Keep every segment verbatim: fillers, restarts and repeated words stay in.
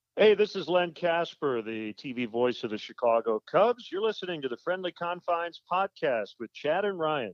Hey, this is Len Casper, the T V voice of the Chicago Cubs. You're listening to the Friendly Confines podcast with Chad and Ryan.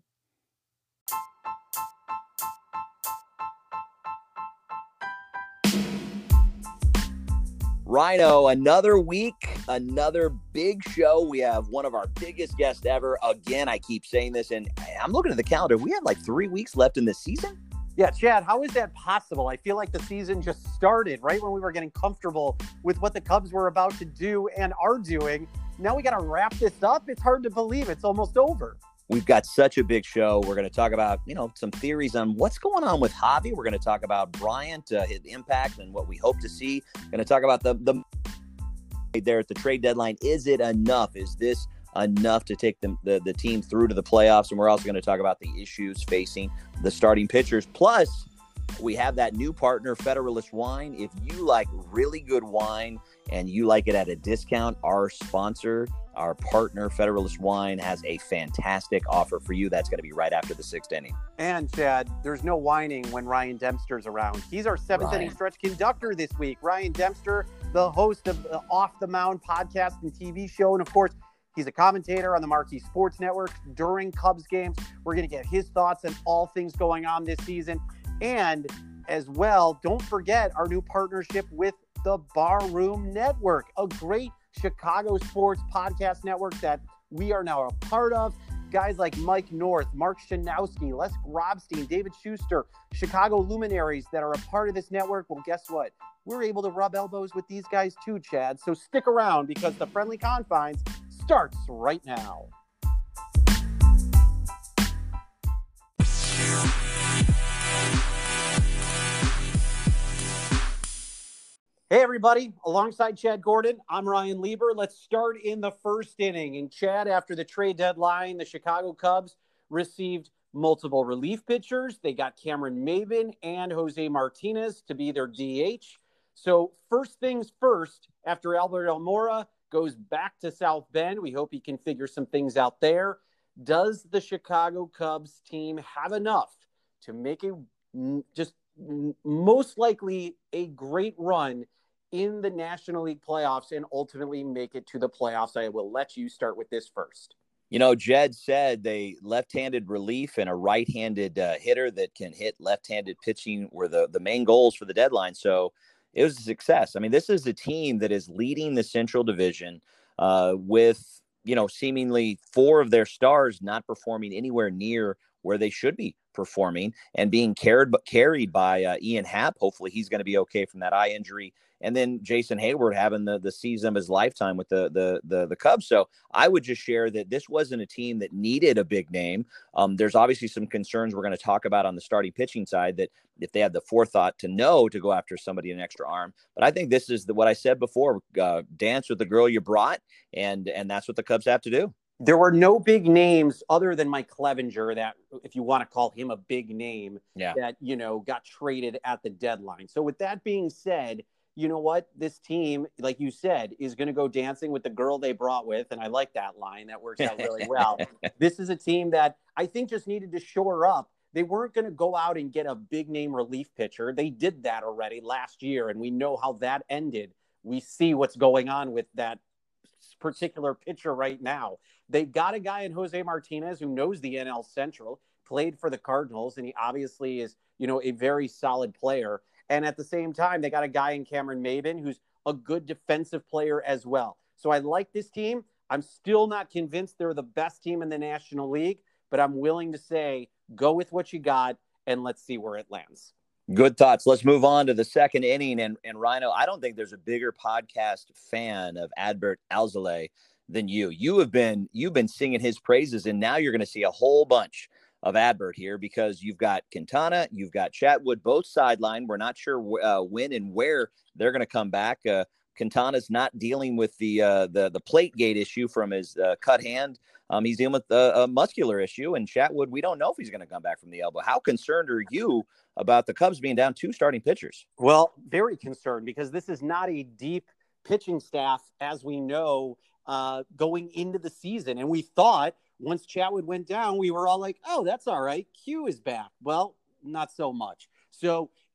Rhino, another week, another big show. We have one of our biggest guests ever. Again, I keep saying this, and I'm looking at the calendar. We have like three weeks left in this season. Yeah, Chad, how is that possible? I feel like the season just started right when we were getting comfortable with what the Cubs were about to do and are doing. Now we got to wrap this up. It's hard to believe it's almost over. We've got such a big show. We're going to talk about, you know, some theories on what's going on with Javi. We're going to talk about Bryant, uh, his impact, and what we hope to see. Going to talk about the the there at the trade deadline. Is it enough? Is this enough to take them, the, the team through to the playoffs? And we're also going to talk about the issues facing the starting pitchers. Plus, we have that new partner, Federalist Wine. If you like really good wine and you like it at a discount, our sponsor, our partner, Federalist Wine, has a fantastic offer for you. That's going to be right after the sixth inning. And, Chad, there's no whining when Ryan Dempster's around. He's our seventh Ryan. inning stretch conductor this week. Ryan Dempster, the host of the Off the Mound podcast and T V show. And, of course, he's a commentator on the Marquee Sports Network during Cubs games. We're going to get his thoughts on all things going on this season. And as well, don't forget our new partnership with the Barroom Network, a great Chicago sports podcast network that we are now a part of. Guys like Mike North, Mark Shanowski, Les Grobstein, David Schuster, Chicago luminaries that are a part of this network. Well, guess what? We're able to rub elbows with these guys too, Chad. So stick around because the Friendly Confines starts right now. Hey, everybody. Alongside Chad Gordon, I'm Ryan Lieber. Let's start in the first inning. And Chad, after the trade deadline, the Chicago Cubs received multiple relief pitchers. They got Cameron Maybin and Jose Martinez to be their D H. So first things first, after Albert Almora goes back to South Bend, we hope he can figure some things out there. Does the Chicago Cubs team have enough to make a just most likely a great run in the National League playoffs and ultimately make it to the playoffs? I will let you start with this first. You know, Jed said they left-handed relief and a right-handed uh, hitter that can hit left-handed pitching were the, the main goals for the deadline. So it was a success. I mean, this is a team that is leading the Central Division uh, with, you know, seemingly four of their stars not performing anywhere near where they should be performing and being carried, carried by uh, Ian Happ. Hopefully he's going to be okay from that eye injury. And then Jason Hayward having the, the season of his lifetime with the, the, the, the Cubs. So I would just share that this wasn't a team that needed a big name. Um, there's obviously some concerns we're going to talk about on the starting pitching side that if they had the forethought to know to go after somebody an extra arm. But I think this is the, what I said before, uh, dance with the girl you brought. And, and that's what the Cubs have to do. There were no big names other than Mike Clevenger that, if you want to call him a big name, yeah. that, you know, got traded at the deadline. So with that being said, you know what? This team, like you said, is going to go dancing with the girl they brought with. And I like that line. That works out really well. This is a team that I think just needed to shore up. They weren't going to go out and get a big name relief pitcher. They did that already last year. And we know how that ended. We see what's going on with that particular pitcher right now. They got a guy in Jose Martinez who knows the N L Central, played for the Cardinals, and he obviously is, you know, a very solid player. And at the same time, they got a guy in Cameron Maybin who's a good defensive player as well. So I like this team. I'm still not convinced they're the best team in the National League, but I'm willing to say go with what you got and let's see where it lands. Good thoughts. Let's move on to the second inning. And, and Rhino, I don't think there's a bigger podcast fan of Adbert Alzolay than you. You have been, you've been singing his praises, and now you're going to see a whole bunch of Adbert here because you've got Quintana, you've got Chatwood, both sidelined. We're not sure uh, when and where they're going to come back. Uh, Quintana's not dealing with the uh, the the plate gate issue from his uh, cut hand. Um, he's dealing with a, a muscular issue, and Chatwood, we don't know if he's going to come back from the elbow. How concerned are you about the Cubs being down two starting pitchers? Well, very concerned because this is not a deep pitching staff, as we know, uh, going into the season. And we thought once Chatwood went down, we were all like, oh, that's all right. Q is back. Well, not so much. So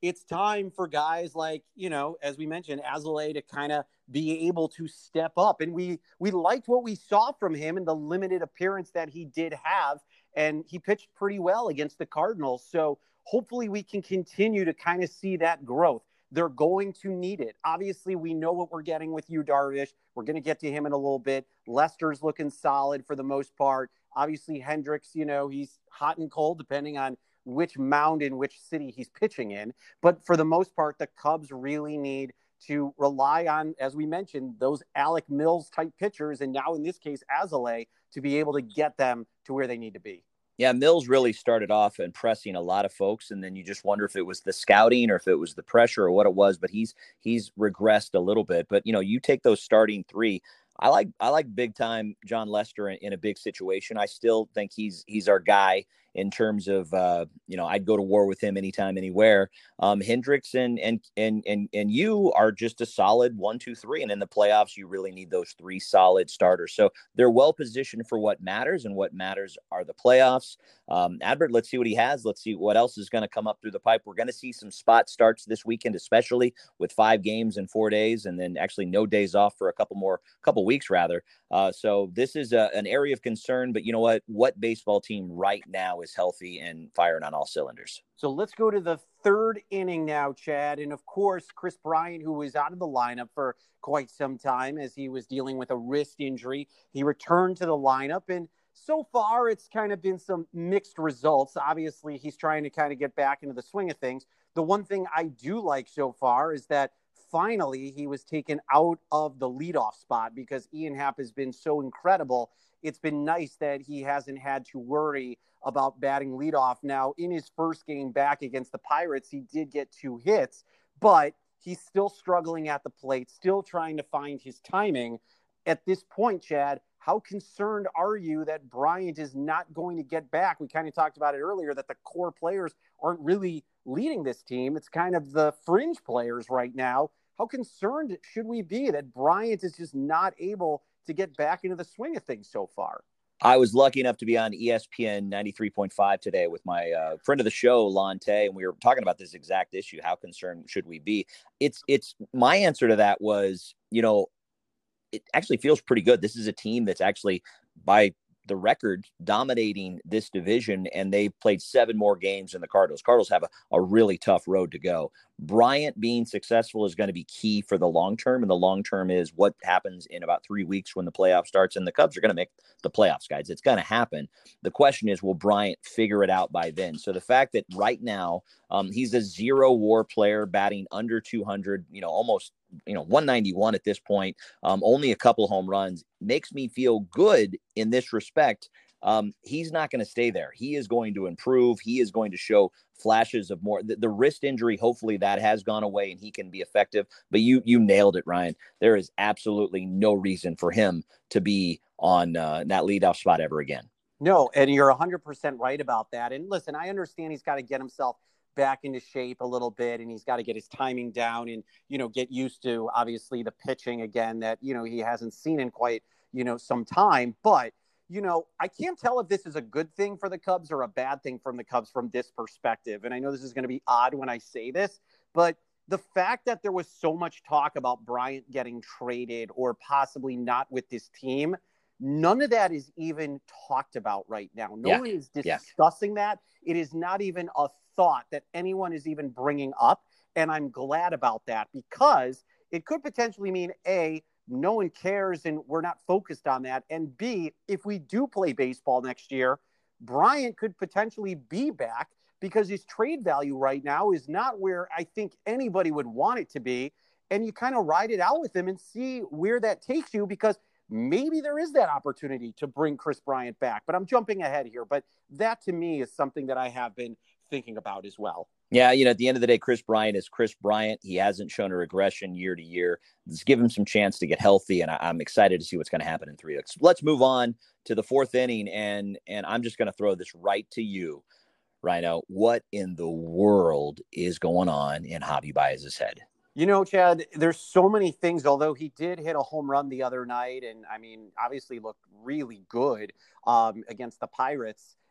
it's time for guys like, you know, as we mentioned, Alzolay to kind of be able to step up. And we we liked what we saw from him in the limited appearance that he did have. And he pitched pretty well against the Cardinals. So hopefully we can continue to kind of see that growth. They're going to need it. Obviously, we know what we're getting with Yu Darvish. We're going to get to him in a little bit. Lester's looking solid for the most part. Obviously, Hendricks, you know, he's hot and cold depending on which mound in which city he's pitching in. But for the most part, the Cubs really need to rely on, as we mentioned, those Alec Mills type pitchers. And now in this case, Alzolay, to be able to get them to where they need to be. Yeah, Mills really started off impressing a lot of folks, and then you just wonder if it was the scouting or if it was the pressure or what it was, but he's he's regressed a little bit. But, you know, you take those starting three. I like I like big time John Lester in, in a big situation. I still think he's he's our guy in terms of, uh, you know, I'd go to war with him anytime, anywhere. Um, Hendricks and, and, and, and, and you are just a solid one, two, three. And in the playoffs, you really need those three solid starters. So they're well positioned for what matters, and what matters are the playoffs. Um, Adbert, let's see what he has. Let's see what else is going to come up through the pipe. We're going to see some spot starts this weekend, especially with five games in four days, and then actually no days off for a couple more, couple weeks rather. Uh, so this is a, an area of concern, but you know what, what baseball team right now is healthy and firing on all cylinders? So let's go to the third inning now, Chad. And of course, Kris Bryant, who was out of the lineup for quite some time as he was dealing with a wrist injury, he returned to the lineup. And so far, it's kind of been some mixed results. Obviously, he's trying to kind of get back into the swing of things. The one thing I do like so far is that finally he was taken out of the leadoff spot, because Ian Happ has been so incredible. It's been nice that he hasn't had to worry about batting leadoff. Now, in his first game back against the Pirates, he did get two hits, but he's still struggling at the plate, still trying to find his timing. At this point, Chad, how concerned are you that Bryant is not going to get back? We kind of talked about it earlier, that the core players aren't really leading this team. It's kind of the fringe players right now. How concerned should we be that Bryant is just not able to get back into the swing of things so far? I was lucky enough to be on E S P N ninety-three point five today with my uh, friend of the show, Lante, and we were talking about this exact issue. How concerned should we be? It's, it's my answer to that was, you know, it actually feels pretty good. This is a team that's actually, by the record, dominating this division, and they played seven more games than the Cardinals. Cardinals have a, a really tough road to go. Bryant being successful is going to be key for the long term, and the long term is what happens in about three weeks when the playoff starts, and the Cubs are going to make the playoffs, guys. It's going to happen. The question is, will Bryant figure it out by then? So the fact that right now um, he's a zero WAR player, batting under two hundred, you know, almost, you know, one ninety-one at this point, um, only a couple home runs, makes me feel good in this respect. Um, he's not going to stay there. He is going to improve. He is going to show flashes of more. The, the wrist injury, hopefully that has gone away and he can be effective. But you you nailed it, Ryan. There is absolutely no reason for him to be on uh, that leadoff spot ever again. No, and you're one hundred percent right about that. And listen, I understand he's got to get himself back into shape a little bit, and he's got to get his timing down and, you know, get used to obviously the pitching again that, you know, he hasn't seen in quite, you know, some time. But, you know, I can't tell if this is a good thing for the Cubs or a bad thing from the Cubs from this perspective. And I know this is going to be odd when I say this, but the fact that there was so much talk about Bryant getting traded or possibly not with this team, none of that is even talked about right now. No yeah. one is discussing yeah. that. It is not even a thought that anyone is even bringing up. And I'm glad about that, because it could potentially mean, A, no one cares and we're not focused on that. And B, if we do play baseball next year, Bryant could potentially be back, because his trade value right now is not where I think anybody would want it to be. And you kind of ride it out with him and see where that takes you, because maybe there is that opportunity to bring Kris Bryant back. But I'm jumping ahead here. But that to me is something that I have been thinking about as well. Yeah, you know, at the end of the day, Kris Bryant is Kris Bryant. He hasn't shown a regression year to year. Let's give him some chance to get healthy, and I, I'm excited to see what's going to happen in three weeks. Let's move on to the fourth inning, and and I'm just going to throw this right to you, Rhino. What in the world is going on in Javi Baez's head? You know, Chad, there's so many things, although he did hit a home run the other night, and, I mean, obviously looked really good um, against the Pirates.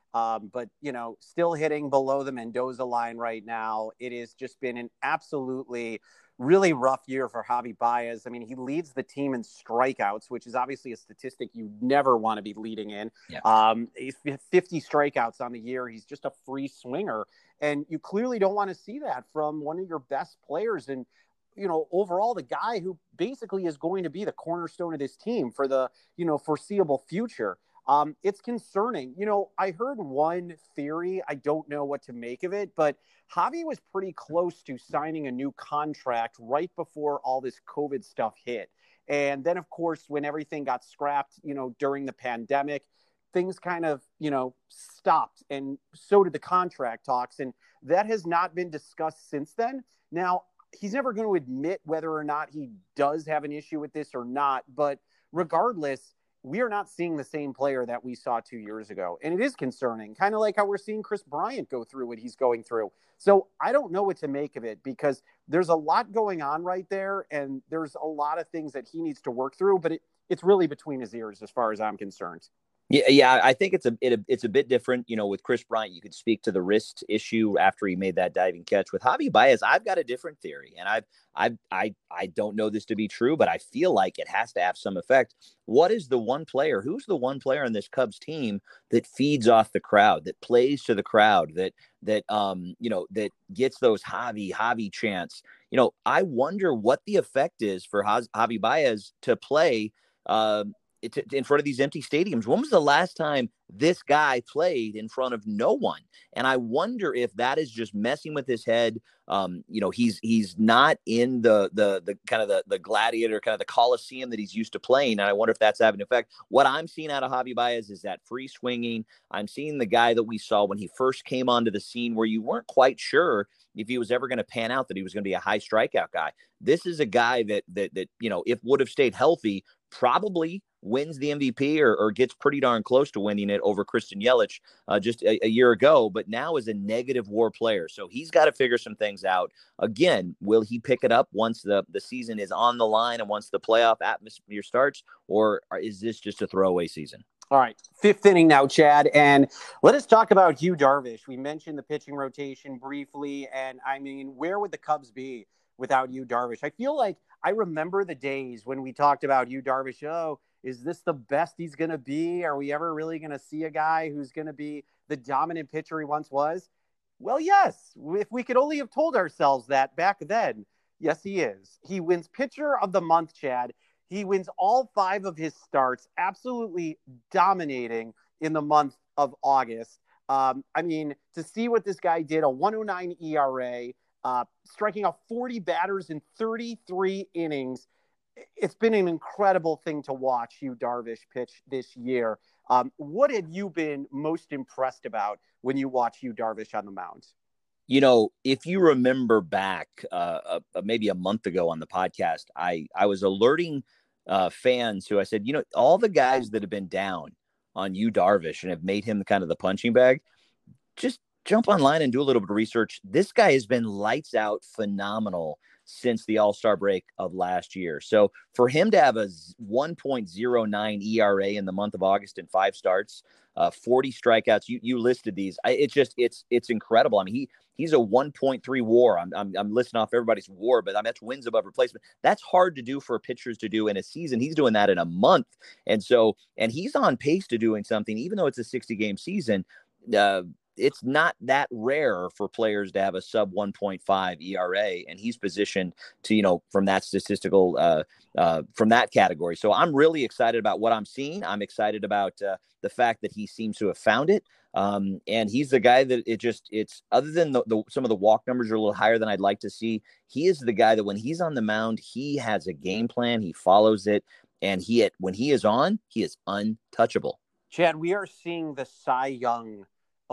Um, but, you know, still hitting below the Mendoza line right now. It has just been an absolutely really rough year for Javi Baez. I mean, he leads the team in strikeouts, which is obviously a statistic you never want to be leading in. Yeah. Um, he's fifty strikeouts on the year. He's just a free swinger. And you clearly don't want to see that from one of your best players. And, you know, overall, the guy who basically is going to be the cornerstone of this team for the, you know, foreseeable future. Um, it's concerning. You know, I heard one theory. I don't know what to make of it, but Javi was pretty close to signing a new contract right before all this COVID stuff hit. And then, of course, when everything got scrapped, you know, during the pandemic, things kind of, you know, stopped. And so did the contract talks. And that has not been discussed since then. Now, he's never going to admit whether or not he does have an issue with this or not. But regardless, we are not seeing the same player that we saw two years ago. And it is concerning, kind of like how we're seeing Chris Bryant go through what he's going through. So I don't know what to make of it because there's a lot going on right there. And there's a lot of things that he needs to work through, but it, it's really between his ears as far as I'm concerned. Yeah, yeah, I think it's a it, it's a bit different. You know, with Chris Bryant, you could speak to the wrist issue after he made that diving catch. With Javi Baez, I've got a different theory, and I've I I I don't know this to be true, but I feel like it has to have some effect. What is the one player? Who's the one player on this Cubs team that feeds off the crowd, that plays to the crowd, that that um you know that gets those Javi Javi chants? You know, I wonder what the effect is for Javi Baez to play. Um, in front of these empty stadiums. When was the last time this guy played in front of no one? And I wonder if that is just messing with his head. Um, you know, he's he's not in the the the kind of the the gladiator, kind of the Coliseum that he's used to playing. And I wonder if that's having an effect. What I'm seeing out of Javi Baez is that free swinging. I'm seeing the guy that we saw when he first came onto the scene, where you weren't quite sure if he was ever going to pan out, that he was going to be a high strikeout guy. This is a guy that that that you know, if would have stayed healthy, probably wins the M V P or, or gets pretty darn close to winning it over Christian Yelich uh, just a, a year ago, but now is a negative WAR player. So he's got to figure some things out. Again, will he pick it up once the, the season is on the line and once the playoff atmosphere starts, or is this just a throwaway season? All right, fifth inning now, Chad, and let us talk about Yu Darvish. We mentioned the pitching rotation briefly, and I mean, where would the Cubs be without Yu Darvish? I feel like I remember the days when we talked about Yu Darvish. Oh, is this the best he's going to be? Are we ever really going to see a guy who's going to be the dominant pitcher he once was? Well, yes. If we could only have told ourselves that back then, yes, he is. He wins pitcher of the month, Chad. He wins all five of his starts, absolutely dominating in the month of August. Um, I mean, to see what this guy did, a one oh nine E R A, uh, striking out forty batters in thirty-three innings. It's been an incredible thing to watch Yu Darvish pitch this year. Um, what have you been most impressed about when you watch Yu Darvish on the mound? You know, if you remember back uh, uh, maybe a month ago on the podcast, I, I was alerting uh, fans who I said, you know, all the guys that have been down on Yu Darvish and have made him kind of the punching bag, just jump online and do a little bit of research. This guy has been lights out phenomenal since the All-Star break of last year. So for him to have a one point oh nine E R A in the month of August in five starts, uh, forty strikeouts, you you listed these. I, it's just it's it's incredible. I mean, he he's a one point three WAR. I'm I'm I'm listing off everybody's WAR, but I mean, that's wins above replacement. That's hard to do for pitchers to do in a season. He's doing that in a month, and so and he's on pace to doing something, even though it's a sixty game season. Uh, It's not that rare for players to have a sub one point five E R A, and he's positioned to, you know, from that statistical, uh, uh, from that category. So I'm really excited about what I'm seeing. I'm excited about uh, the fact that he seems to have found it. Um, and he's the guy that it just, it's other than the, the, some of the walk numbers are a little higher than I'd like to see. He is the guy that when he's on the mound, he has a game plan. He follows it. And he, when he is on, he is untouchable. Chad, we are seeing the Cy Young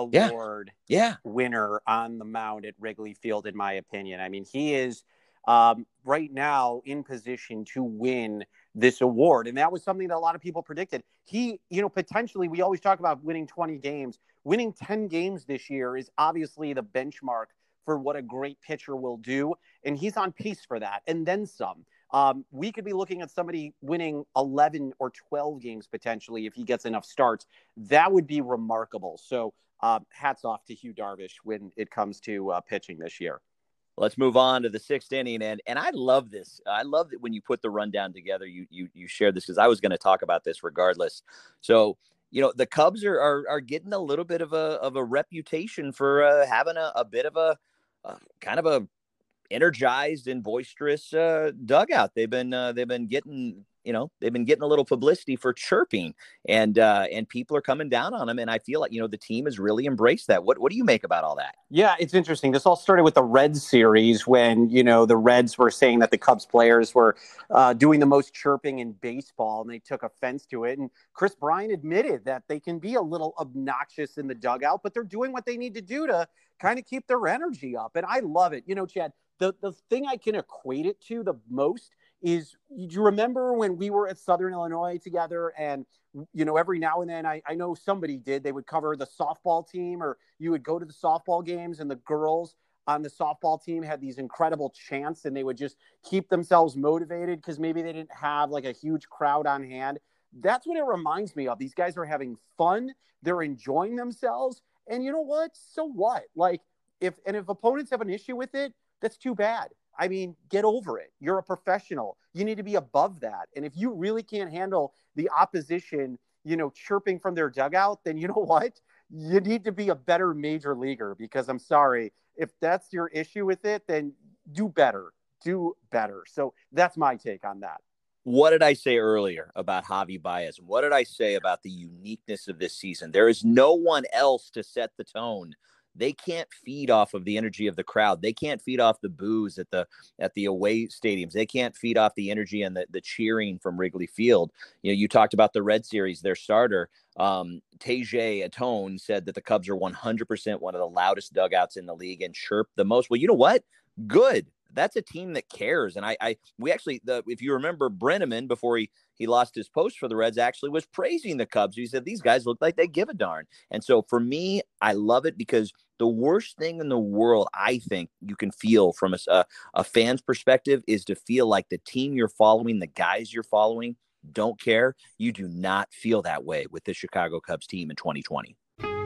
Award yeah. Yeah. winner on the mound at Wrigley Field, in my opinion. I mean, he is um, right now in position to win this award. And that was something that a lot of people predicted. He, you know, potentially, we always talk about winning twenty games. Winning ten games this year is obviously the benchmark for what a great pitcher will do. And he's on pace for that. And then some. Um, we could be looking at somebody winning eleven or twelve games potentially if he gets enough starts. That would be remarkable. So uh, hats off to Hugh Darvish when it comes to uh, pitching this year. Let's move on to the sixth inning, and and I love this. I love that when you put the rundown together, you you you share this because I was going to talk about this regardless. So you know the Cubs are are, are getting a little bit of a of a reputation for uh, having a, a bit of a uh, kind of a energized and boisterous uh, dugout. They've been uh, they've been getting you know they've been getting a little publicity for chirping, and uh, and people are coming down on them. And I feel like you know the team has really embraced that. What what do you make about all that? Yeah, it's interesting. This all started with the Reds series when you know the Reds were saying that the Cubs players were uh, doing the most chirping in baseball, and they took offense to it. And Chris Bryant admitted that they can be a little obnoxious in the dugout, but they're doing what they need to do to kind of keep their energy up. And I love it. You know, Chad, the the thing I can equate it to the most is, do you remember when we were at Southern Illinois together and, you know, every now and then I, I know somebody did, they would cover the softball team, or you would go to the softball games and the girls on the softball team had these incredible chants and they would just keep themselves motivated because maybe they didn't have like a huge crowd on hand. That's what it reminds me of. These guys are having fun. They're enjoying themselves. And you know what? So what? Like if, and if opponents have an issue with it, that's too bad. I mean, get over it. You're a professional. You need to be above that. And if you really can't handle the opposition, you know, chirping from their dugout, then you know what? You need to be a better major leaguer, because I'm sorry, if that's your issue with it, then do better, do better. So that's my take on that. What did I say earlier about Javi Baez? What did I say about the uniqueness of this season? There is no one else to set the tone. They can't feed off of the energy of the crowd. They can't feed off the boos at the at the away stadiums. They can't feed off the energy and the, the cheering from Wrigley Field. You know, you talked about the Red Series, their starter, um, Tejay Atone, said that the Cubs are one hundred percent one of the loudest dugouts in the league and chirp the most. Well, you know what? Good. That's a team that cares. And I, I, we actually, the, if you remember, Brenneman, before he, he lost his post for the Reds, actually was praising the Cubs. He said, these guys look like they give a darn. And so for me, I love it because the worst thing in the world, I think you can feel from a, a, a fan's perspective, is to feel like the team you're following, the guys you're following, don't care. You do not feel that way with the Chicago Cubs team in twenty twenty.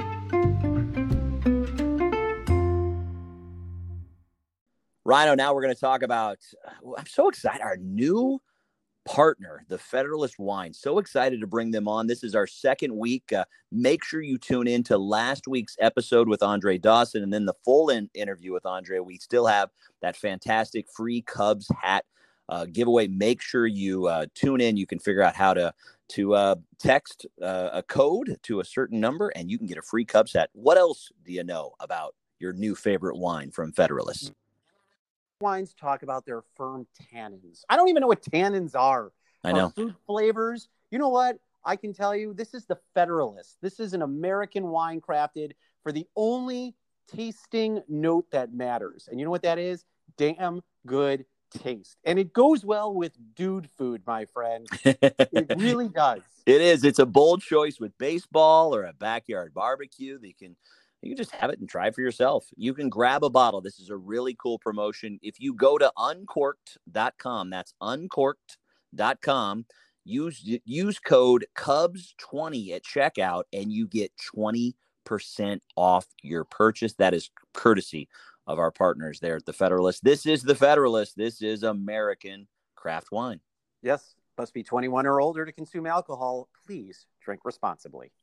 Rhino, now we're going to talk about, I'm so excited, our new partner, the Federalist Wine. So excited to bring them on. This is our second week. Uh, make sure you tune in to last week's episode with Andre Dawson and then the full in- interview with Andre. We still have that fantastic free Cubs hat uh, giveaway. Make sure you uh, tune in. You can figure out how to, to uh, text uh, a code to a certain number and you can get a free Cubs hat. What else do you know about your new favorite wine from Federalist? Wines talk about their firm tannins. I don't even know what tannins are. I know. Are food flavors. You know what? I can tell you, this is the Federalist. This is an American wine crafted for the only tasting note that matters. And you know what that is? Damn good taste. And it goes well with dude food, my friend. It really does. It is. It's a bold choice with baseball or a backyard barbecue. They can You can just have it and try it for yourself. You can grab a bottle. This is a really cool promotion. If you go to uncorked dot com, that's uncorked dot com, use use code Cubs twenty at checkout, and you get twenty percent off your purchase. That is courtesy of our partners there at the Federalist. This is the Federalist. This is American craft wine. Yes, must be twenty-one or older to consume alcohol. Please drink responsibly.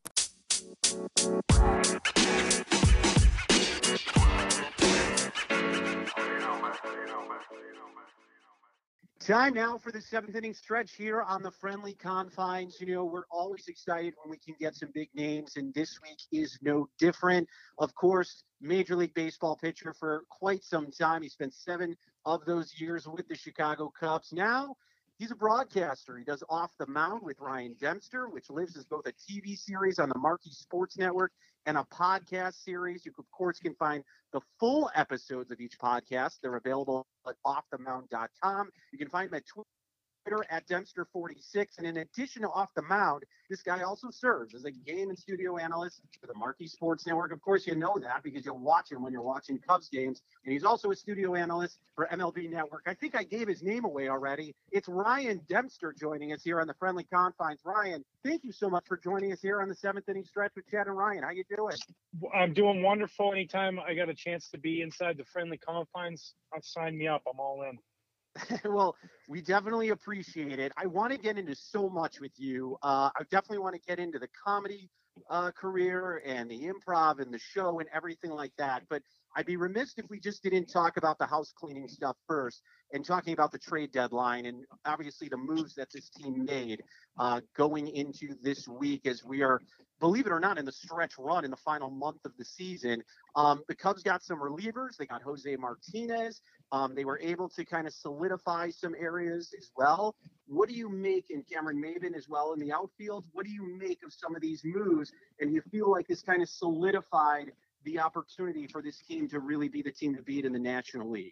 Time now for the seventh inning stretch here on the Friendly Confines. You know, we're always excited when we can get some big names, and this week is no different. Of course, Major League Baseball pitcher for quite some time. He spent seven of those years with the Chicago Cubs. Now he's a broadcaster. He does Off the Mound with Ryan Dempster, which lives as both a T V series on the Marquee Sports Network and a podcast series. You, of course, can find the full episodes of each podcast. They're available at off the mound dot com. You can find them at Twitter at Dempster forty-six. And in addition to off the mound, this guy also serves as a game and studio analyst for the Marquee Sports Network. Of course, you know that because you'll watch him when you're watching Cubs games. And he's also a studio analyst for M L B Network. I think I gave his name away already. It's Ryan Dempster joining us here on the Friendly Confines. Ryan, thank you so much for joining us here on the seventh inning stretch with Chad and Ryan. How you doing? I'm doing wonderful. Anytime I got a chance to be inside the Friendly Confines, I'll sign me up. I'm all in. Well, we definitely appreciate it. I want to get into so much with you. Uh, I definitely want to get into the comedy uh, career and the improv and the show and everything like that. But I'd be remiss if we just didn't talk about the house cleaning stuff first and talking about the trade deadline and obviously the moves that this team made uh, going into this week as we are, believe it or not, in the stretch run in the final month of the season. Um, the Cubs got some relievers. They got Jose Martinez. Um, they were able to kind of solidify some areas as well. What do you make in Cameron Maybin as well in the outfield? What do you make of some of these moves? And you feel like this kind of solidified the opportunity for this team to really be the team to beat in the National League?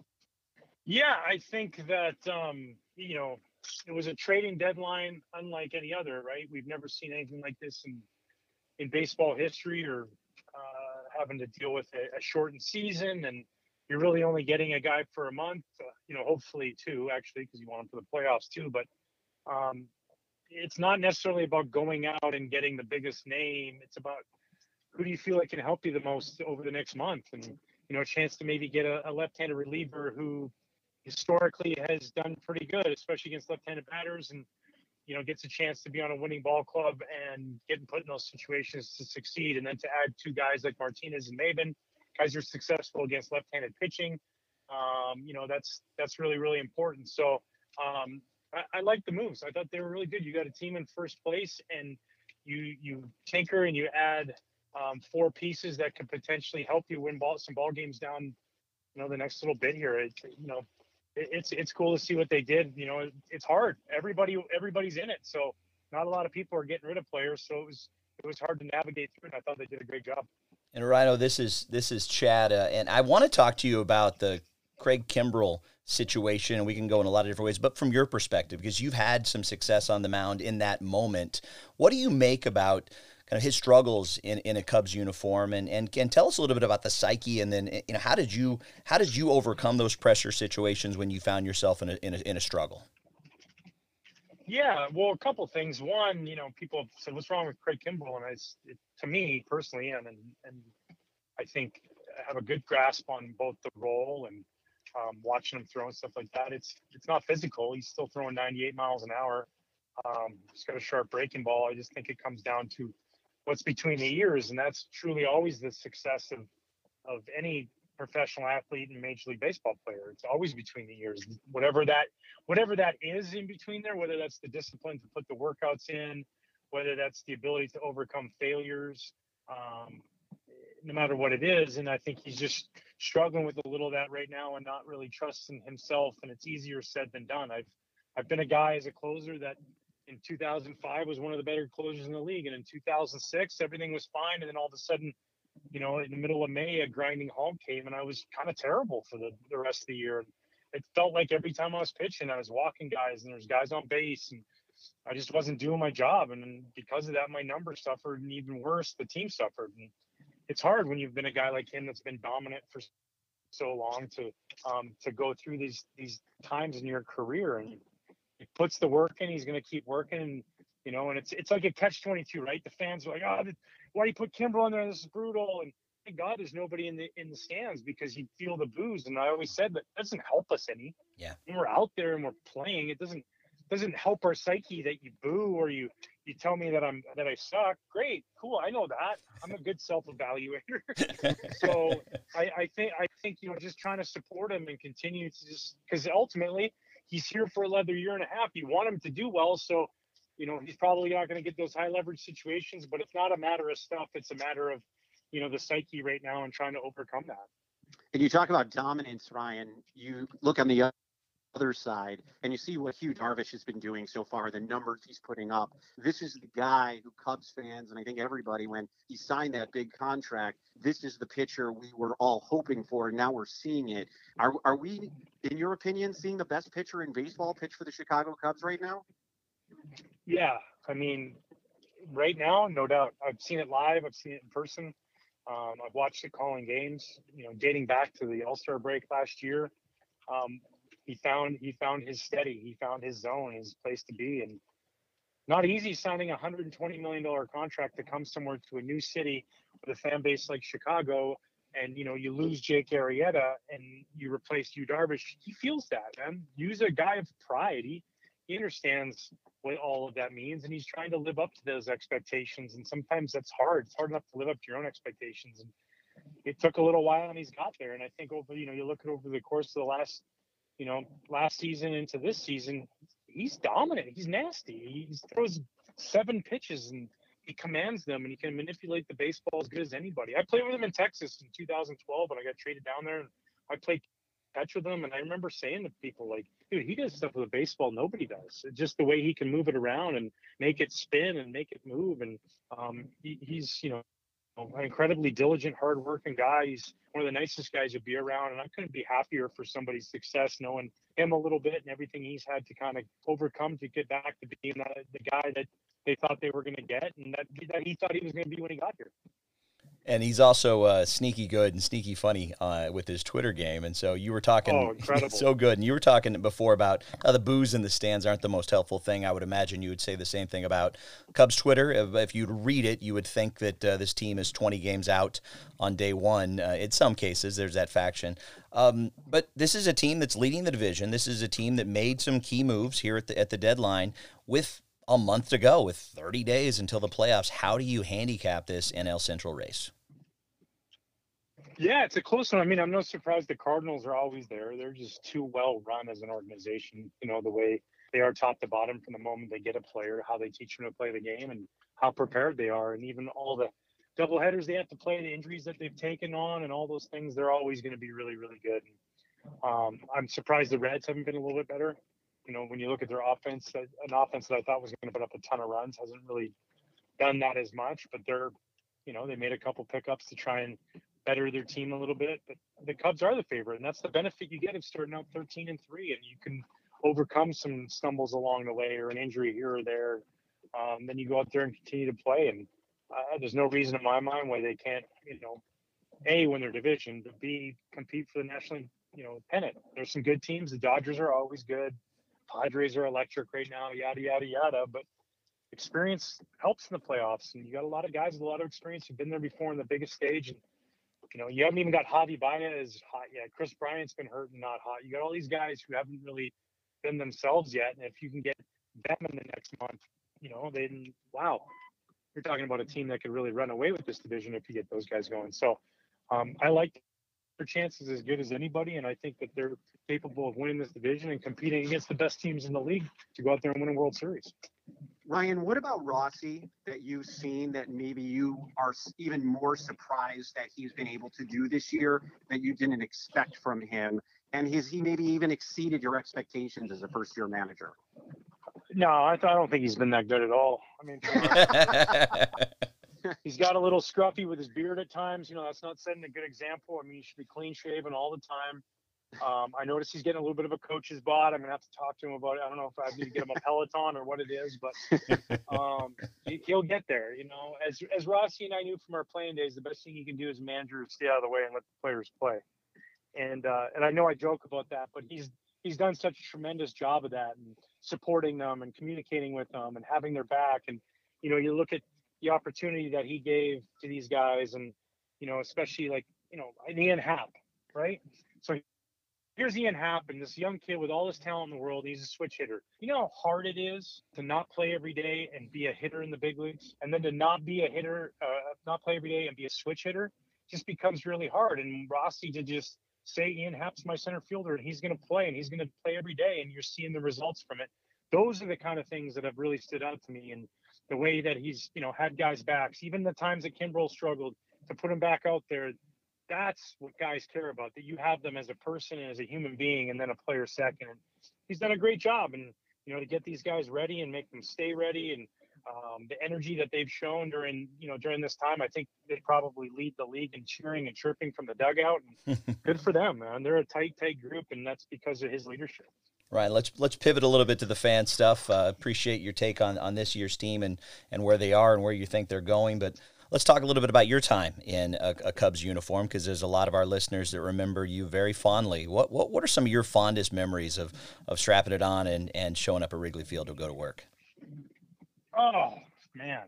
Yeah, I think that, um, you know, it was a trading deadline unlike any other, right? We've never seen anything like this in, in baseball history, or uh, having to deal with a, a shortened season, and you're really only getting a guy for a month, uh, you know, hopefully two, actually, because you want him for the playoffs too. But um, it's not necessarily about going out and getting the biggest name. It's about who do you feel like can help you the most over the next month, and, you know, a chance to maybe get a, a left-handed reliever who historically has done pretty good, especially against left-handed batters, and, you know, gets a chance to be on a winning ball club and getting put in those situations to succeed. And then to add two guys like Martinez and Maybin, guys are successful against left-handed pitching. Um, you know, that's, that's really, really important. So um, I, I like the moves. I thought they were really good. You got a team in first place, and you, you tinker and you add um, four pieces that could potentially help you win ball, some ball games down, you know, the next little bit here. It, you know, it's it's cool to see what they did. You know, it, it's hard. Everybody everybody's in it, so not a lot of people are getting rid of players. So it was it was hard to navigate through, and I thought they did a great job. And Rhino, this is this is Chad, uh, and I want to talk to you about the Craig Kimbrel situation, and we can go in a lot of different ways. But from your perspective, because you've had some success on the mound in that moment, what do you make about kind of his struggles in, in a Cubs uniform, and, and and tell us a little bit about the psyche, and then, you know, how did you how did you overcome those pressure situations when you found yourself in a in a, in a struggle? Yeah, well, a couple things. One, you know, people have said, "What's wrong with Craig Kimbrel?" And I, it, to me personally, and and and I think I have a good grasp on both the role and um, watching him throw and stuff like that. It's it's not physical. He's still throwing ninety-eight miles an hour. Um, he's got a sharp breaking ball. I just think it comes down to what's between the ears, and that's truly always the success of of any professional athlete and Major League Baseball player. It's always between the ears. Whatever that whatever that is in between there, whether that's the discipline to put the workouts in, whether that's the ability to overcome failures, um, no matter what it is. And I think he's just struggling with a little of that right now and not really trusting himself. And it's easier said than done. I've I've been a guy as a closer that in two thousand five was one of the better closers in the league. And in two thousand six, everything was fine. And then all of a sudden, you know, in the middle of May, a grinding halt came, and I was kind of terrible for the, the rest of the year. It felt like every time I was pitching, I was walking guys, and there's guys on base, and I just wasn't doing my job. And because of that, my numbers suffered, and even worse, the team suffered. And it's hard when you've been a guy like him that's been dominant for so long to um, to go through these these times in your career. And he puts the work in. He's going to keep working, and, you know, and it's it's like a catch twenty-two, right? The fans are like, oh, why do you put Kimbrel in there? This is brutal. And thank God there's nobody in the in the stands, because you feel the booze. And I always said that doesn't help us any. Yeah. When we're out there and we're playing, it doesn't doesn't help our psyche that you boo or you you tell me that I'm that I suck. Great, cool. I know that. I'm a good self-evaluator. So I, I think I think you know, just trying to support him and continue to just, because ultimately he's here for another year and a half. You want him to do well, so you know he's probably not going to get those high leverage situations. But it's not a matter of stuff. It's a matter of, you know, the psyche right now and trying to overcome that. And you talk about dominance, Ryan. You look on the other side and you see what Hugh Darvish has been doing so far, the numbers he's putting up, this is the guy who Cubs fans and I think everybody, when he signed that big contract, this is the pitcher we were all hoping for, and now we're seeing it. Are, are we, in your opinion, seeing the best pitcher in baseball pitch for the Chicago Cubs right now? Yeah, I mean, right now, no doubt. I've seen it live. I've seen it in person. Um, I've watched it calling games, you know, dating back to the All-Star break last year. Um, he found he found his steady. He found his zone, his place to be. And not easy signing a one hundred twenty million dollars contract to come somewhere to a new city with a fan base like Chicago. And, you know, you lose Jake Arrieta and you replace Yu Darvish. He feels that, man. Yu's a guy of pride. He, he understands what all of that means, and he's trying to live up to those expectations. And sometimes that's hard. It's hard enough to live up to your own expectations. And it took a little while, and he's got there. And I think over, you know, you look at over the course of the last, you know, last season into this season, he's dominant. He's nasty. He throws seven pitches and he commands them, and he can manipulate the baseball as good as anybody. I played with him in Texas in two thousand twelve when I got traded down there, and I played catch with him. And I remember saying to people, like, dude, he does stuff with a baseball nobody does. It's just the way he can move it around and make it spin and make it move. And um, he, he's, you know, an incredibly diligent, hardworking guy. He's one of the nicest guys you'll be around, and I couldn't be happier for somebody's success, knowing him a little bit and everything he's had to kind of overcome to get back to being that, the guy that they thought they were going to get, and that, that he thought he was going to be when he got here. And he's also uh, sneaky good and sneaky funny uh, with his Twitter game. And so you were talking oh, incredible. so good. And you were talking before about how the boos in the stands aren't the most helpful thing. I would imagine you would say the same thing about Cubs Twitter. If, if you'd read it, you would think that uh, this team is twenty games out on day one. Uh, in some cases, there's that faction. Um, but this is a team that's leading the division. This is a team that made some key moves here at the, at the deadline with a month to go, with thirty days until the playoffs. How do you handicap this N L Central race? Yeah, it's a close one. I mean, I'm not surprised the Cardinals are always there. They're just too well run as an organization, you know, the way they are top to bottom from the moment they get a player, how they teach them to play the game, and how prepared they are. And even all the doubleheaders they have to play, the injuries that they've taken on, and all those things, they're always going to be really, really good. Um, I'm surprised the Reds haven't been a little bit better. You know, when you look at their offense, an offense that I thought was going to put up a ton of runs hasn't really done that as much, but they're, you know, they made a couple pickups to try and better their team a little bit. But the Cubs are the favorite, and that's the benefit you get of starting out thirteen and three, and you can overcome some stumbles along the way or an injury here or there. Um, then you go out there and continue to play, and uh, there's no reason in my mind why they can't, you know, A, win their division, but B, compete for the national, you know, pennant. There's some good teams. The Dodgers are always good. Padres are electric right now, yada, yada, yada. But experience helps in the playoffs. And you got a lot of guys with a lot of experience who've been there before on the biggest stage. And, you know, you haven't even got Javi Baez hot yet. Chris Bryant's been hurt and not hot. You got all these guys who haven't really been themselves yet. And if you can get them in the next month, you know, then, wow, you're talking about a team that could really run away with this division if you get those guys going. So um, I like their chances as good as anybody, and I think that they're capable of winning this division and competing against the best teams in the league to go out there and win a World Series. Ryan, what about Rossi that you've seen that maybe you are even more surprised that he's been able to do this year that you didn't expect from him? And has he maybe even exceeded your expectations as a first-year manager? No, I, th- I don't think he's been that good at all. I mean, he's got a little scruffy with his beard at times. You know, that's not setting a good example. I mean, he should be clean shaven all the time. Um, I noticed he's getting a little bit of a coach's bod. I'm going to have to talk to him about it. I don't know if I need to get him a Peloton or what it is, but um, he, he'll get there. You know, as as Rossi and I knew from our playing days, the best thing you can do as a manager is stay out of the way and let the players play. And uh, and I know I joke about that, but he's he's done such a tremendous job of that and supporting them and communicating with them and having their back. And, you know, you look at the opportunity that he gave to these guys and, you know, especially like, you know, Ian Happ, right? So here's Ian Happ, and this young kid with all this talent in the world. He's a switch hitter. You know how hard it is to not play every day and be a hitter in the big leagues, and then to not be a hitter, uh, not play every day and be a switch hitter just becomes really hard. And Rossi to just say Ian Happ's my center fielder and he's going to play and he's going to play every day, and you're seeing the results from it. Those are the kind of things that have really stood out to me, and the way that he's, you know, had guys backs, even the times that Kimbrel struggled, to put him back out there. that's what guys care about, that you have them as a person and as a human being, and then a player second. And he's done a great job. And, you know, to get these guys ready and make them stay ready, and um, the energy that they've shown during, you know, during this time, I think they probably lead the league in cheering and chirping from the dugout. And good for them, man. They're a tight, tight group, and that's because of his leadership. Right. Let's let's pivot a little bit to the fan stuff. Uh, appreciate your take on, on this year's team and, and where they are and where you think they're going. But let's talk a little bit about your time in a, a Cubs uniform, because there's a lot of our listeners that remember you very fondly. What what what are some of your fondest memories of, of strapping it on and, and showing up at Wrigley Field to go to work? Oh, man,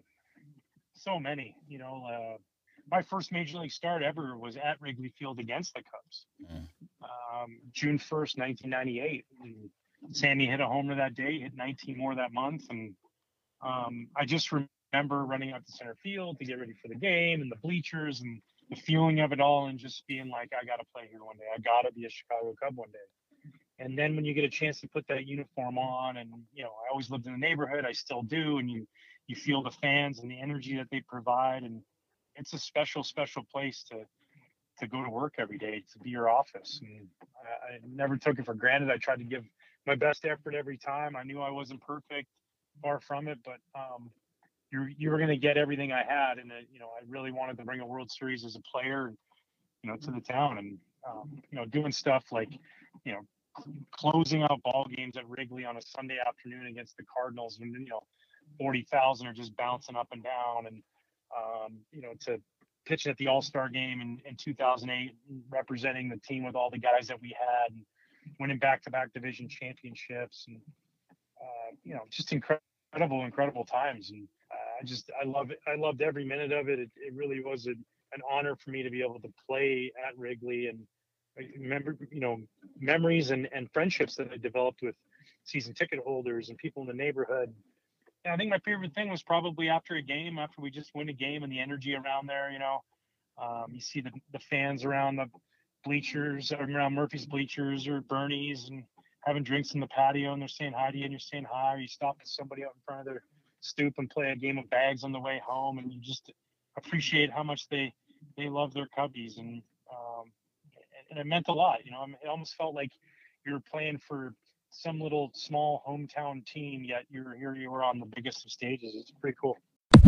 so many. You know, uh, my first Major League start ever was at Wrigley Field against the Cubs. Mm. Um, June first, nineteen ninety-eight. And Sammy hit a homer that day, hit nineteen more that month. And um, I just remember running out to center field to get ready for the game, and the bleachers and the feeling of it all, and just being like, I got to play here one day. I got to be a Chicago Cub one day. And then when you get a chance to put that uniform on, and, you know, I always lived in the neighborhood, I still do. And you, you feel the fans and the energy that they provide. And it's a special, special place to, to go to work every day, to be your office. And I, I never took it for granted. I tried to give my best effort every time. I knew I wasn't perfect, far from it, but um, you're, you were going to get everything I had. And, uh, you know, I really wanted to bring a World Series as a player, you know, to the town. And, um, you know, doing stuff like, you know, closing out ball games at Wrigley on a Sunday afternoon against the Cardinals, when, you know, forty thousand are just bouncing up and down. And, um, you know, to pitching at the All-Star game in, in two thousand eight, representing the team with all the guys that we had, and winning back-to-back division championships. And, uh, you know, just incredible, incredible times. And uh, I just, I love it. I loved every minute of it. It, it really was a, an honor for me to be able to play at Wrigley. And I remember, you know, memories and, and friendships that I developed with season ticket holders and people in the neighborhood. And I think my favorite thing was probably after a game, after we just win a game, and the energy around there. You know, um, you see the, the fans around the bleachers, around Murphy's bleachers or Bernie's, and having drinks in the patio, and they're saying hi to you, and you're saying hi, or you stop with somebody out in front of their stoop and play a game of bags on the way home, and you just appreciate how much they, they love their Cubbies. And, um, and it meant a lot. You know, it almost felt like you were playing for some little small hometown team, yet you're here, you were on the biggest of stages. It's pretty cool.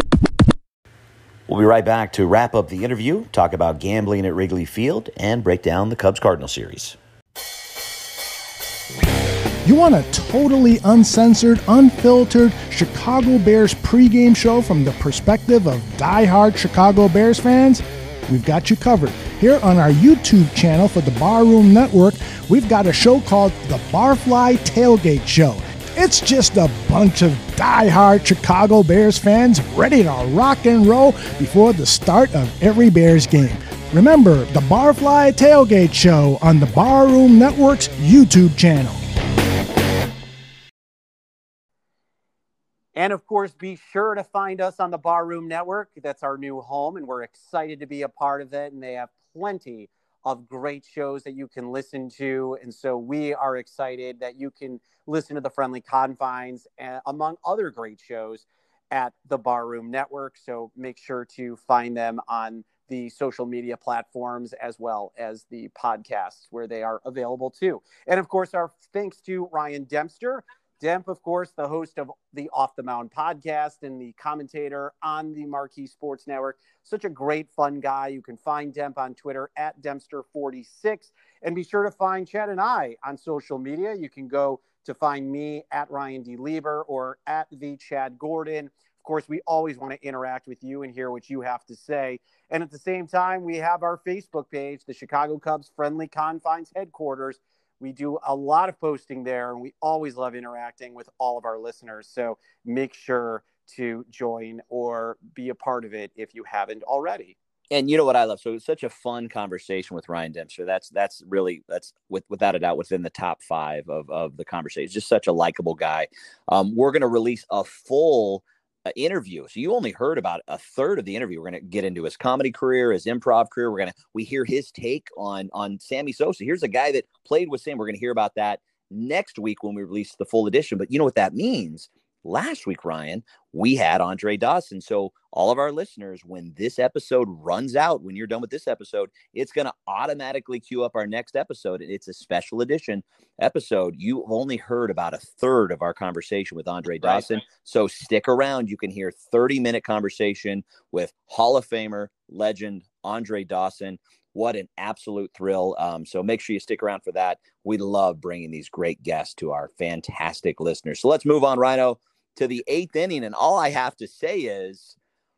We'll be right back to wrap up the interview, talk about gambling at Wrigley Field, and break down the Cubs-Cardinals series. You want a totally uncensored, unfiltered Chicago Bears pregame show from the perspective of diehard Chicago Bears fans? We've got you covered. Here on our YouTube channel for the Barroom Network, we've got a show called The Barfly Tailgate Show. It's just a bunch of diehard Chicago Bears fans ready to rock and roll before the start of every Bears game. Remember, The Barfly Tailgate Show on the Barroom Network's YouTube channel. And, of course, be sure to find us on the Barroom Network. That's our new home, and we're excited to be a part of it. And they have plenty of great shows that you can listen to. And so we are excited that you can listen to the Friendly Confines, uh, among other great shows at the Barroom Network. So make sure to find them on the social media platforms as well as the podcasts where they are available too. And, of course, our thanks to Ryan Dempster. Demp, of course, the host of the Off the Mound podcast and the commentator on the Marquee Sports Network. Such a great, fun guy. You can find Demp on Twitter at Dempster forty-six. And be sure to find Chad and I on social media. You can go to find me at Ryan D. Lieber or at the Chad Gordon. Of course, we always want to interact with you and hear what you have to say. And at the same time, we have our Facebook page, the Chicago Cubs Friendly Confines Headquarters. We do a lot of posting there, and we always love interacting with all of our listeners. So make sure to join or be a part of it if you haven't already. And you know what I love? So it was such a fun conversation with Ryan Dempster. That's that's really, that's with, without a doubt within the top five of, of the conversation. Just such a likable guy. Um, we're going to release a full uh, interview. So you only heard about a third of the interview. We're going to get into his comedy career, his improv career. We're going to, we hear his take on, on Sammy Sosa. Here's a guy that played with Sam. We're going to hear about that next week when we release the full edition. But you know what that means? last week, Ryan, we had Andre Dawson. So all of our listeners, when this episode runs out, when you're done with this episode, it's going to automatically queue up our next episode. It's a special edition episode. You've only heard about a third of our conversation with Andre Dawson. Right. So stick around. You can hear thirty minute conversation with Hall of Famer, legend Andre Dawson. What an absolute thrill. Um, so make sure you stick around for that. We love bringing these great guests to our fantastic listeners. So let's move on, Rhino, to the eighth inning. And all I have to say is,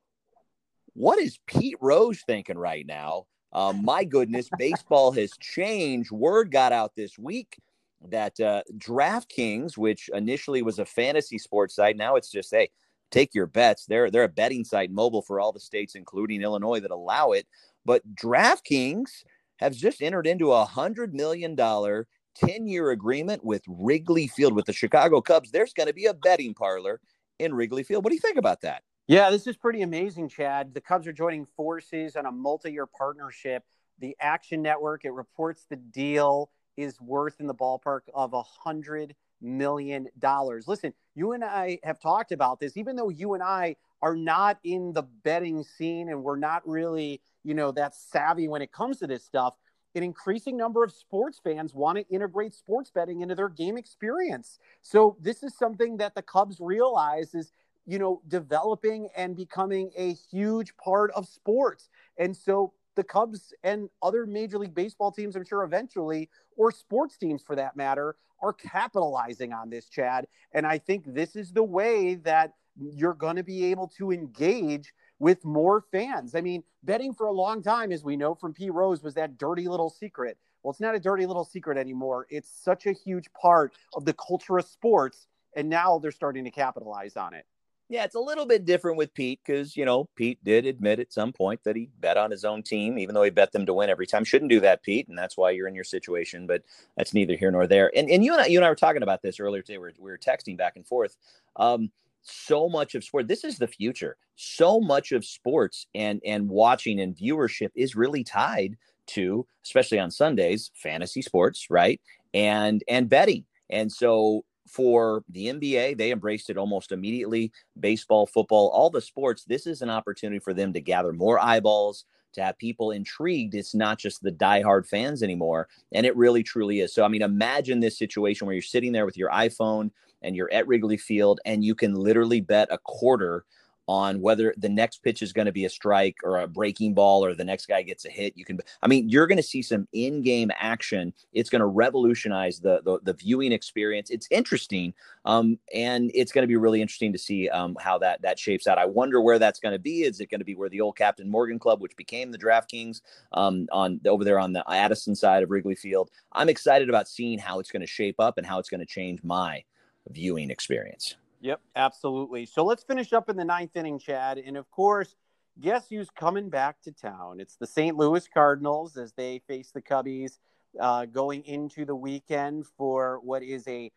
what is Pete Rose thinking right now? Um, my goodness, baseball has changed. Word got out this week that uh, DraftKings, which initially was a fantasy sports site, now it's just, hey, take your bets. They're, they're a betting site mobile for all the states, including Illinois, that allow it. But DraftKings has just entered into a one hundred million dollars ten-year agreement with Wrigley Field, with the Chicago Cubs. There's going to be a betting parlor in Wrigley Field. What do you think about that? Yeah, this is pretty amazing, Chad. The Cubs are joining forces on a multi-year partnership. The Action Network, it reports the deal is worth in the ballpark of one hundred million dollars. Listen, you and I have talked about this, even though you and I are not in the betting scene and we're not really, you know, that savvy when it comes to this stuff. An increasing number of sports fans want to integrate sports betting into their game experience. So this is something that the Cubs realize is, you know, developing and becoming a huge part of sports. And so the Cubs and other Major League Baseball teams, I'm sure eventually, or sports teams for that matter, are capitalizing on this, Chad. And I think this is the way that you're going to be able to engage with more fans. I mean, betting for a long time, as we know from P. Rose, was that dirty little secret. Well, it's not a dirty little secret anymore. It's such a huge part of the culture of sports, and now they're starting to capitalize on it. Yeah, it's a little bit different with Pete because, you know, Pete did admit at some point that he bet on his own team, even though he bet them to win every time. Shouldn't do that, Pete, and that's why you're in your situation, but that's neither here nor there. And and you and I, you and I were talking about this earlier today. We were, we were texting back and forth. Um, so much of sport, this is the future. So much of sports and and watching and viewership is really tied to, especially on Sundays, fantasy sports, right? And and betting. And so for the N B A, they embraced it almost immediately. Baseball, football, all the sports, this is an opportunity for them to gather more eyeballs, to have people intrigued. It's not just the diehard fans anymore. And it really, truly is. So, I mean, imagine this situation where you're sitting there with your iPhone and you're at Wrigley Field and you can literally bet a quarter on whether the next pitch is going to be a strike or a breaking ball or the next guy gets a hit. You can, I mean, you're going to see some in-game action. It's going to revolutionize the, the, the viewing experience. It's interesting. Um, and it's going to be really interesting to see um, how that, that shapes out. I wonder where that's going to be. Is it going to be where the old Captain Morgan Club, which became the DraftKings um, on over there on the Addison side of Wrigley Field? I'm excited about seeing how it's going to shape up and how it's going to change my viewing experience. Yep, absolutely. So let's finish up in the ninth inning, Chad. And of course, guess who's coming back to town? It's the Saint Louis Cardinals as they face the Cubbies uh, going into the weekend for what is a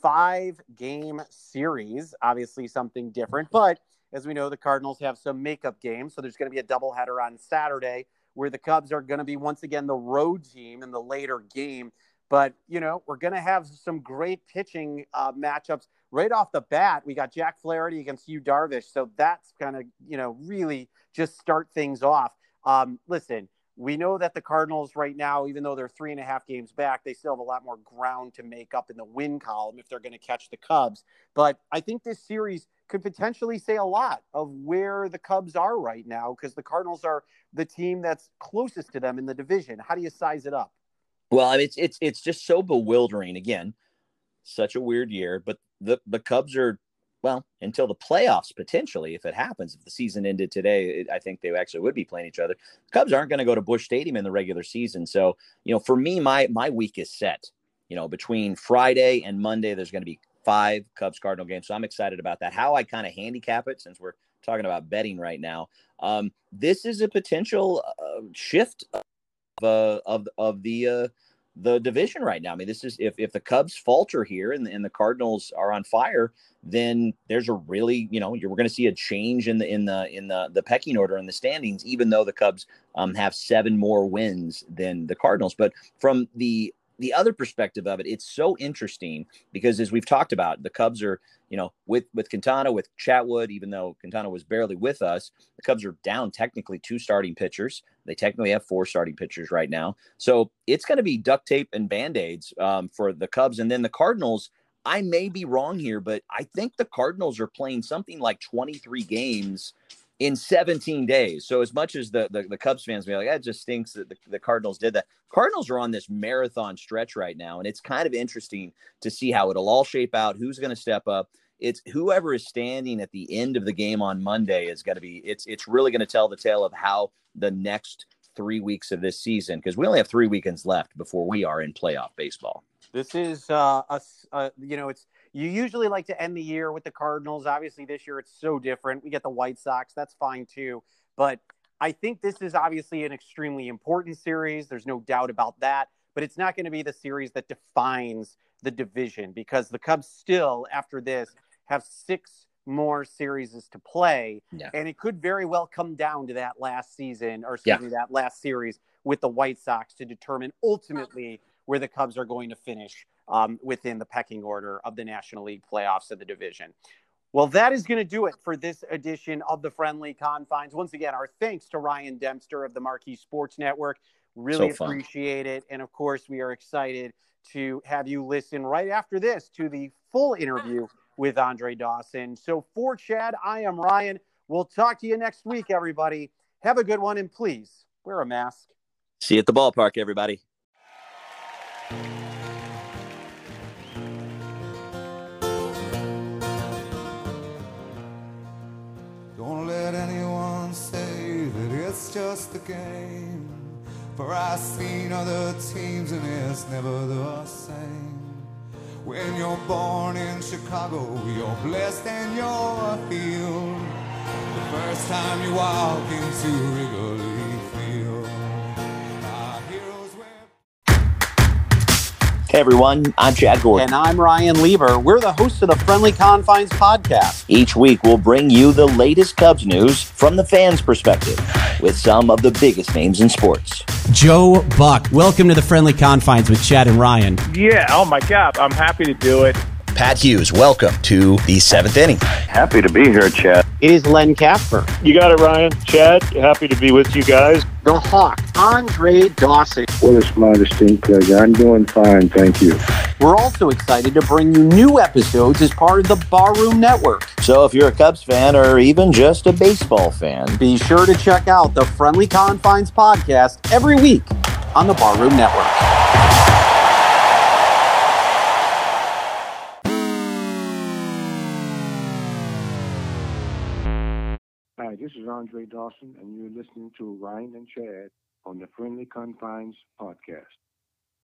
five-game series. Obviously something different, but as we know, the Cardinals have some makeup games. So there's going to be a doubleheader on Saturday where the Cubs are going to be once again the road team in the later game. But, you know, we're going to have some great pitching uh, matchups. Right off the bat, we got Jack Flaherty against Yu Darvish. So that's going to, you know, really just start things off. Um, listen, we know that the Cardinals right now, even though they're three and a half games back, they still have a lot more ground to make up in the win column if they're going to catch the Cubs. But I think this series could potentially say a lot of where the Cubs are right now because the Cardinals are the team that's closest to them in the division. How do you size it up? Well, I mean, it's it's it's just so bewildering. Again, such a weird year, but the, the Cubs are, well, until the playoffs, potentially, if it happens, if the season ended today, it, I think they actually would be playing each other. The Cubs aren't going to go to Busch Stadium in the regular season. So, you know, for me, my my week is set. You know, between Friday and Monday, there's going to be five Cubs Cardinal games. So I'm excited about that. How I kind of handicap it, since we're talking about betting right now, um, this is a potential uh, shift of, uh, of, of the uh, the division right now. I mean, this is if, if the Cubs falter here and, and the Cardinals are on fire, then there's a really, you know, you're going to see a change in the, in the, in the, the pecking order in the standings, even though the Cubs um, have seven more wins than the Cardinals. But from the, the other perspective of it, it's so interesting because as we've talked about, the Cubs are, you know, with, with Quintana, with Chatwood, even though Quintana was barely with us, the Cubs are down technically two starting pitchers. They technically have four starting pitchers right now. So it's going to be duct tape and Band-Aids um, for the Cubs. And then the Cardinals, I may be wrong here, but I think the Cardinals are playing something like twenty-three games in seventeen days. So as much as the, the, the Cubs fans may be like, that just stinks that the, the Cardinals did that. Cardinals are on this marathon stretch right now. And it's kind of interesting to see how it'll all shape out. Who's going to step up? It's whoever is standing at the end of the game on Monday is going to be, it's, it's really going to tell the tale of how the next three weeks of this season, because we only have three weekends left before we are in playoff baseball. This is, uh, a, uh, you know, it's, you usually like to end the year with the Cardinals. Obviously, this year it's so different. We get the White Sox. That's fine, too. But I think this is obviously an extremely important series. There's no doubt about that. But it's not going to be the series that defines the division because the Cubs still, after this, have six more series to play. Yeah. And it could very well come down to that last season, or excuse yeah. me, that last series with the White Sox to determine ultimately where the Cubs are going to finish um, within the pecking order of the National League playoffs of the division. Well, that is going to do it for this edition of the Friendly Confines. Once again, our thanks to Ryan Dempster of the Marquee Sports Network. Really so appreciate it. And of course, we are excited to have you listen right after this to the full interview with Andre Dawson. So for Chad, I am Ryan. We'll talk to you next week, everybody. Have a good one, and please wear a mask. See you at the ballpark, everybody. Don't let anyone say that it's just a game, for I've seen other teams and it's never the same. When you're born in Chicago, you're blessed and you're healed. The first time you walk into Wrigley Field, our heroes wear... Hey everyone, I'm Chad Gordon. And I'm Ryan Lieber. We're the hosts of the Friendly Confines podcast. Each week we'll bring you the latest Cubs news from the fans' perspective with some of the biggest names in sports. Joe Buck, welcome to the Friendly Confines with Chad and Ryan. Yeah, oh my God, I'm happy to do it. Pat Hughes, welcome to the seventh inning. Happy to be here, Chad. It is Len Casper. You got it, Ryan. Chad, happy to be with you guys. The Hawk, Andre Dawson. What is my distinct pleasure? I'm doing fine, thank you. We're also excited to bring you new episodes as part of the Barroom Network. So if you're a Cubs fan or even just a baseball fan, be sure to check out the Friendly Confines podcast every week on the Barroom Network. Hi, this is Andre Dawson, and you're listening to Ryan and Chad on the Friendly Confines podcast.